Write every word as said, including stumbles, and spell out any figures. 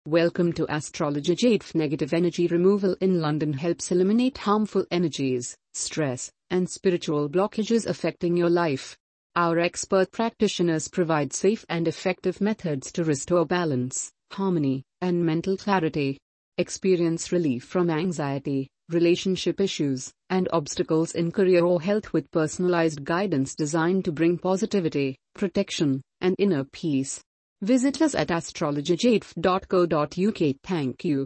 Welcome to Astrologer Jade. Negative energy removal in London helps eliminate harmful energies, stress, and spiritual blockages affecting your life. Our expert practitioners provide safe and effective methods to restore balance, harmony, and mental clarity. Experience relief from anxiety, relationship issues, and obstacles in career or health with personalized guidance designed to bring positivity, protection, and inner peace. Visit us at astrologer jade dot co dot uk. Thank you.